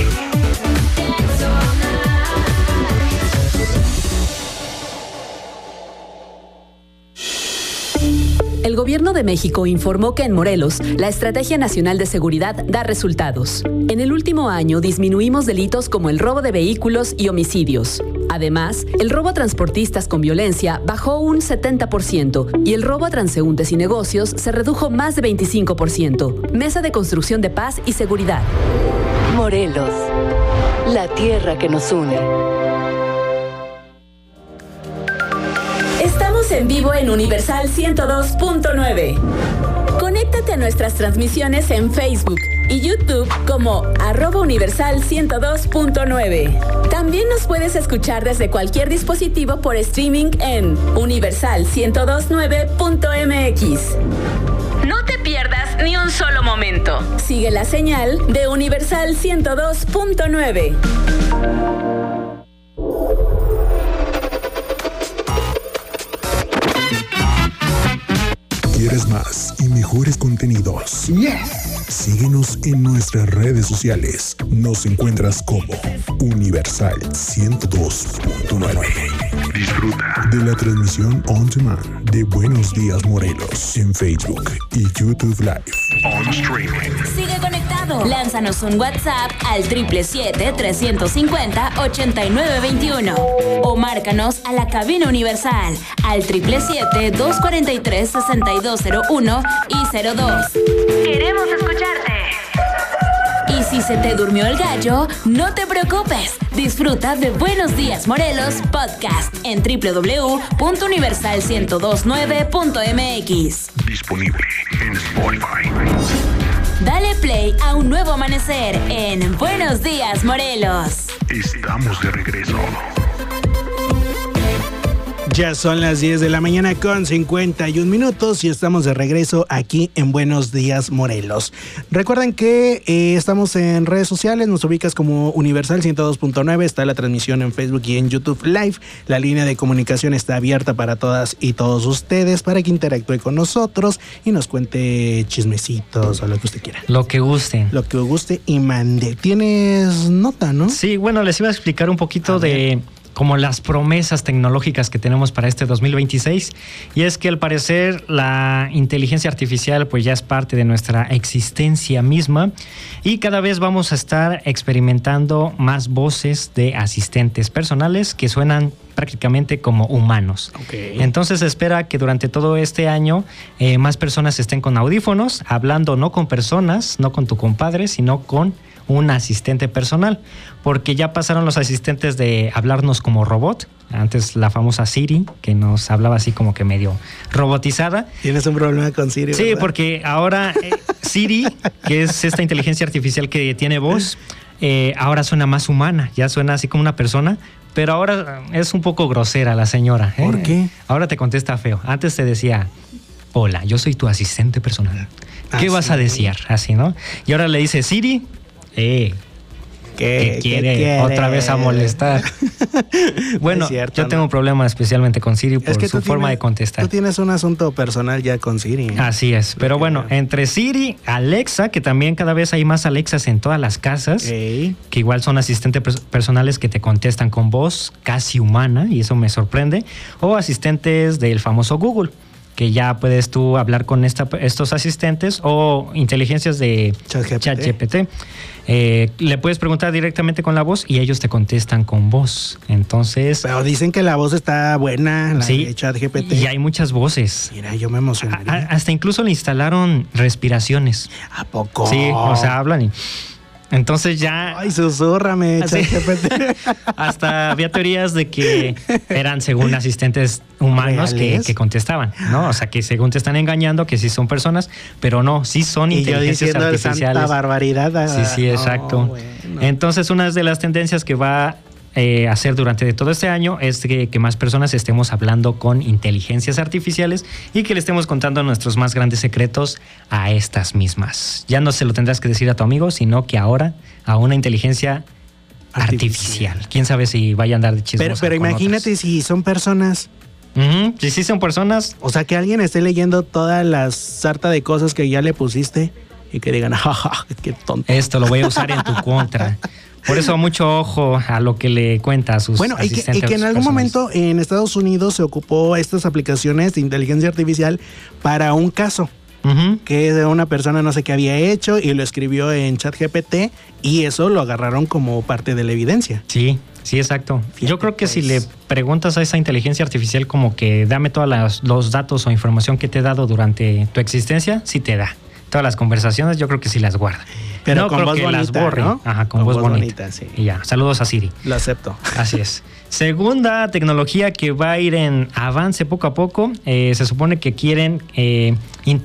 El Gobierno de México informó que en Morelos, la Estrategia Nacional de Seguridad da resultados. En el último año disminuimos delitos como el robo de vehículos y homicidios. Además, el robo a transportistas con violencia bajó un setenta por ciento y el robo a transeúntes y negocios se redujo más de veinticinco por ciento. Mesa de Construcción de Paz y Seguridad. Morelos, la tierra que nos une. Estamos en vivo en Universal ciento dos punto nueve. Conéctate a nuestras transmisiones en Facebook y YouTube como arroba Universal ciento dos punto nueve. También nos puedes escuchar desde cualquier dispositivo por streaming en universal ciento dos punto nueve punto m x. No te pierdas ni un solo momento. Sigue la señal de Universal ciento dos punto nueve. ¿Quieres más y mejores contenidos? Yes. Síguenos en nuestras redes sociales. Nos encuentras como Universal ciento dos punto nueve. Disfruta de la transmisión on demand de Buenos Días Morelos en Facebook y YouTube Live. On streaming. Sigue conectado. Lánzanos un WhatsApp al siete siete siete, tres cinco cero, ocho nueve dos uno o márcanos a la cabina Universal al siete siete siete, dos cuatro tres, seis dos cero uno y cero dos. Queremos escucharte. Y si se te durmió el gallo, no te preocupes. Disfruta de Buenos Días Morelos Podcast en doble u doble u doble u punto universal ciento dos punto nueve punto m x. Disponible en Spotify. Dale play a un nuevo amanecer en Buenos Días Morelos. Estamos de regreso. Ya son las diez de la mañana con cincuenta y un minutos y estamos de regreso aquí en Buenos Días Morelos. Recuerden que eh, estamos en redes sociales, nos ubicas como Universal ciento dos punto nueve, está la transmisión en Facebook y en YouTube Live. La línea de comunicación está abierta para todas y todos ustedes para que interactúe con nosotros y nos cuente chismecitos o lo que usted quiera. Lo que guste. Lo que guste y mande. Tienes nota, ¿no? Sí, bueno, les iba a explicar un poquito a de... Ver. como las promesas tecnológicas que tenemos para este dos mil veintiséis, y es que al parecer la inteligencia artificial pues ya es parte de nuestra existencia misma y cada vez vamos a estar experimentando más voces de asistentes personales que suenan prácticamente como humanos. Okay. Entonces se espera que durante todo este año eh, más personas estén con audífonos, hablando no con personas, no con tu compadre, sino con un asistente personal, porque ya pasaron los asistentes de hablarnos como robot. Antes la famosa Siri, que nos hablaba así como que medio robotizada. ¿Tienes un problema con Siri? Sí, ¿verdad? porque ahora eh, Siri, que es esta inteligencia artificial que tiene voz, eh, ahora suena más humana, ya suena así como una persona, pero ahora es un poco grosera la señora. ¿eh? ¿Por qué? Ahora te contesta feo. Antes te decía, hola, yo soy tu asistente personal. ¿Qué ah, vas sí. a decir? Así, ¿no? Y ahora le dice, Siri, eh, que quiere, quiere otra vez a molestar. Bueno, es cierto, yo tengo ¿no? un problema especialmente con Siri por es que su forma tienes, de contestar. Tú tienes un asunto personal ya con Siri. ¿eh? Así es, pero okay. bueno, entre Siri, Alexa, que también cada vez hay más Alexas en todas las casas, okay. que igual son asistentes personales que te contestan con voz casi humana, y eso me sorprende, o asistentes del famoso Google, que ya puedes tú hablar con esta, estos asistentes o inteligencias de ChatGPT. Eh, le puedes preguntar directamente con la voz y ellos te contestan con voz. Entonces... Pero dicen que la voz está buena, la sí, de ChatGPT. Y hay muchas voces. Mira, yo me emocioné. Hasta incluso le instalaron respiraciones. ¿A poco? Sí, o sea, hablan y... Entonces ya... Ay, susúrrame, ChatGPT. Hasta había teorías de que eran según asistentes humanos que, que contestaban, ¿no? O sea, que según te están engañando, que sí son personas, pero no, sí son y inteligencias yo artificiales. Santa barbaridad. Sí, sí, exacto. No, bueno. Entonces, una de las tendencias que va Eh, hacer durante todo este año es que, que más personas estemos hablando con inteligencias artificiales y que le estemos contando nuestros más grandes secretos a estas mismas. Ya no se lo tendrás que decir a tu amigo, sino que ahora a una inteligencia artificial. artificial. Quién sabe si vaya a andar de chismosa. Pero, pero imagínate otras. Si son personas. Uh-huh. Si sí son personas. O sea, que alguien esté leyendo toda la sarta de cosas que ya le pusiste y que digan, jaja, qué tonto. Esto lo voy a usar en tu contra. Por eso mucho ojo a lo que le cuenta a sus bueno, asistentes. Bueno, y, y que en algún personas. momento en Estados Unidos se ocupó estas aplicaciones de inteligencia artificial para un caso. Uh-huh. Que de una persona no sé qué había hecho y lo escribió en ChatGPT y eso lo agarraron como parte de la evidencia. Sí, sí, exacto. Fíjate, yo creo que pues, si le preguntas a esa inteligencia artificial como que dame todos los, los datos o información que te he dado durante tu existencia, sí te da. Todas las conversaciones yo creo que sí las guarda. Pero no con creo voz que bonita, las borre. ¿no? Ajá, con, con voz, voz bonita. bonita sí. Y ya, saludos a Siri. Lo acepto. Así es. Segunda tecnología que va a ir en avance poco a poco. Eh, se supone que quieren eh, in-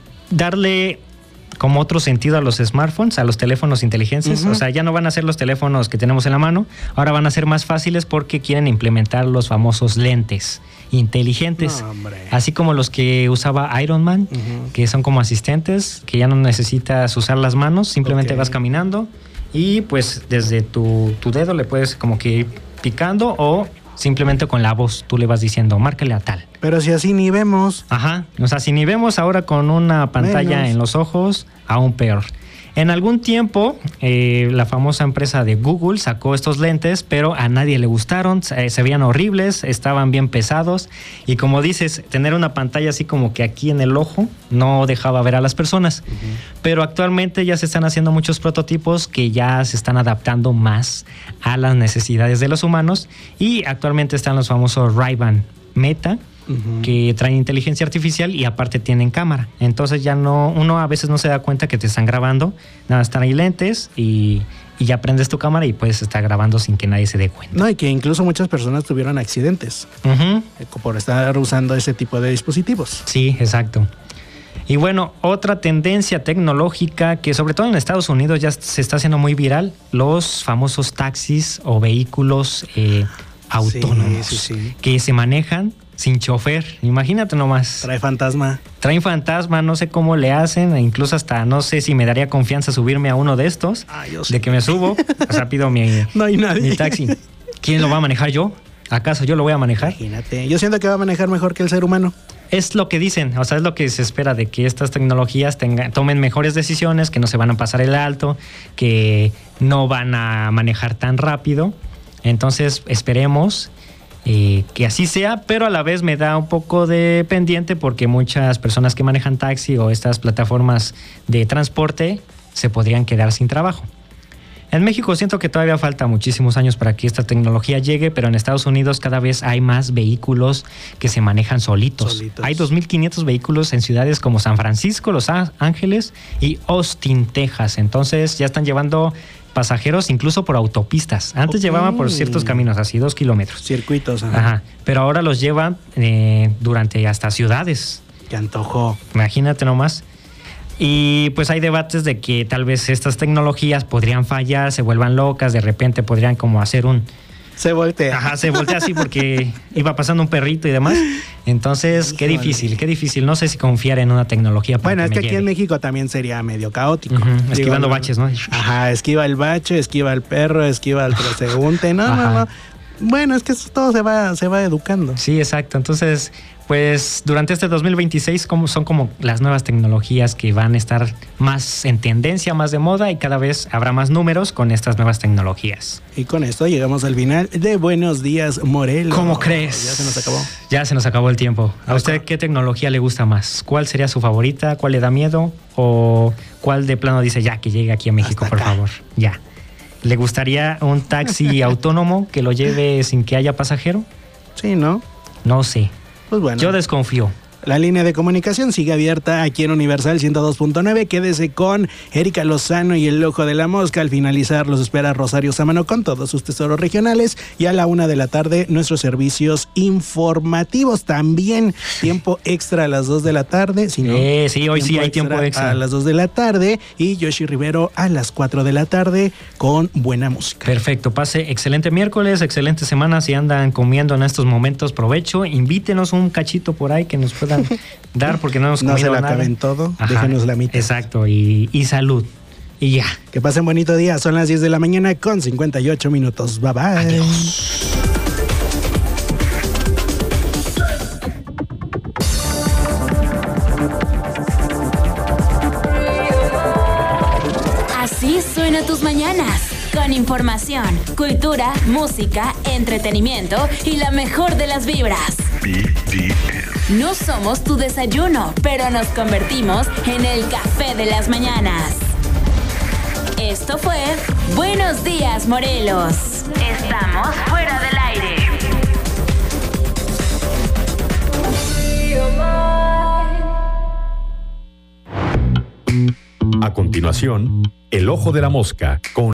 darle como otro sentido a los smartphones, a los teléfonos inteligentes. Uh-huh. O sea, ya no van a ser los teléfonos que tenemos en la mano, ahora van a ser más fáciles porque quieren implementar los famosos lentes inteligentes, no, así como los que usaba Iron Man, uh-huh. que son como asistentes, que ya no necesitas usar las manos, simplemente okay. vas caminando y pues desde tu, tu dedo le puedes como que ir picando o simplemente con la voz tú le vas diciendo, márcale a tal. Pero si así ni vemos. Ajá, o sea, si ni vemos ahora con una pantalla menos en los ojos, aún peor. En algún tiempo, eh, la famosa empresa de Google sacó estos lentes, pero a nadie le gustaron, se, se veían horribles, estaban bien pesados y como dices, tener una pantalla así como que aquí en el ojo no dejaba ver a las personas. Uh-huh. Pero actualmente ya se están haciendo muchos prototipos que ya se están adaptando más a las necesidades de los humanos y actualmente están los famosos Ray-Ban Meta, Uh-huh. que traen inteligencia artificial y aparte tienen cámara. Entonces ya no, uno a veces no se da cuenta que te están grabando, nada, están ahí lentes y, y ya prendes tu cámara y puedes estar grabando sin que nadie se dé cuenta. No, y que incluso muchas personas tuvieron accidentes uh-huh. por estar usando ese tipo de dispositivos. Sí, exacto. Y bueno, otra tendencia tecnológica que sobre todo en Estados Unidos ya se está haciendo muy viral, los famosos taxis o vehículos eh, autónomos sí, sí, sí. que se manejan sin chofer, imagínate nomás. Trae fantasma. Traen fantasma, no sé cómo le hacen, incluso hasta no sé si me daría confianza subirme a uno de estos, ah, yo de sí. que me subo, o sea, pido mi, no hay nadie. mi taxi. ¿Quién lo va a manejar yo? ¿Acaso yo lo voy a manejar? Imagínate, yo siento que va a manejar mejor que el ser humano. Es lo que dicen, o sea, es lo que se espera de que estas tecnologías tengan, tomen mejores decisiones, que no se van a pasar el alto, que no van a manejar tan rápido. Entonces, esperemos Eh, que así sea, pero a la vez me da un poco de pendiente porque muchas personas que manejan taxi o estas plataformas de transporte se podrían quedar sin trabajo. En México siento que todavía falta muchísimos años para que esta tecnología llegue, pero en Estados Unidos cada vez hay más vehículos que se manejan solitos. solitos. Hay dos mil quinientos vehículos en ciudades como San Francisco, Los Ángeles y Austin, Texas. Entonces ya están llevando pasajeros incluso por autopistas. Antes okay. llevaban por ciertos caminos, así dos kilómetros. Circuitos. Ajá. Ajá. Pero ahora los llevan eh, durante hasta ciudades. ¡Qué antojo! Imagínate nomás. Y pues hay debates de que tal vez estas tecnologías podrían fallar, se vuelvan locas, de repente podrían como hacer un, Se voltea. Ajá, se voltea así porque iba pasando un perrito y demás. Entonces, qué difícil, qué difícil. No sé si confiar en una tecnología para Bueno, que es me que aquí lleve. en México también sería medio caótico. Ujú, Digo, esquivando no, baches, ¿no? Ajá, esquiva el bache, esquiva el perro, esquiva el transeúnte. No, no, no. Bueno, es que eso todo se va, se va educando. Sí, exacto. Entonces, pues durante este dos mil veintiséis como son como las nuevas tecnologías que van a estar más en tendencia, más de moda y cada vez habrá más números con estas nuevas tecnologías. Y con esto llegamos al final de Buenos Días, Morelos. ¿Cómo crees? Ya se nos acabó. Ya se nos acabó el tiempo. ¿A usted qué tecnología le gusta más? ¿Cuál sería su favorita? ¿Cuál le da miedo? ¿O cuál de plano dice ya que llegue aquí a México, por favor? Ya. ¿Le gustaría un taxi autónomo que lo lleve sin que haya pasajero? Sí, ¿no? No sé. Pues bueno. Yo desconfío. La línea de comunicación sigue abierta aquí en Universal ciento dos punto nueve. Quédese con Erika Lozano y el Ojo de la Mosca. Al finalizar los espera Rosario Sámano con todos sus tesoros regionales. Y a la una de la tarde nuestros servicios informativos. También tiempo extra a las dos de la tarde. Si no, eh, sí, hoy sí hay tiempo extra. A las dos de la tarde. Y Yoshi Rivero a las cuatro de la tarde con buena música. Perfecto. Pase excelente miércoles, excelente semana. Si andan comiendo en estos momentos, provecho. Invítenos un cachito por ahí que nos pueda dar porque no nos No se comido la nada. acaben todo, Ajá, déjenos la mitad. Exacto, y, y salud. Y ya. Que pasen bonito día. Son las diez de la mañana con cincuenta y ocho minutos. Bye bye. Adiós. Así suena tus mañanas, con información, cultura, música, entretenimiento y la mejor de las vibras. No somos tu desayuno, pero nos convertimos en el café de las mañanas. Esto fue Buenos Días, Morelos. Estamos fuera del aire. A continuación, El Ojo de la Mosca con